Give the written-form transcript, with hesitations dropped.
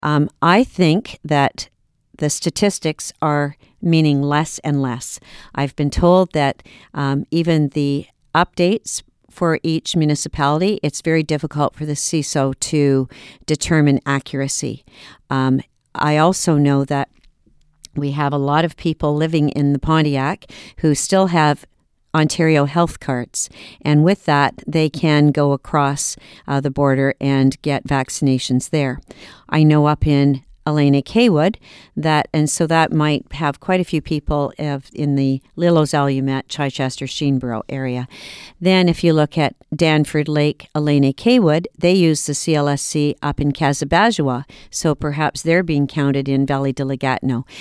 I think that the statistics are meaning less and less. I've been told that even the updates for each municipality, it's very difficult for the CISO to determine accuracy. I also know that we have a lot of people living in the Pontiac who still have Ontario health cards, and with that, they can go across the border and get vaccinations there. I know up in Elena Kaywood and so that might have quite a few people in the Lillo's Alumet, Chichester, Sheenborough area. Then if you look at Danford Lake, Elena Kaywood, they use the CLSC up in Casabajua, so perhaps they're being counted in Valley de la Gatineau.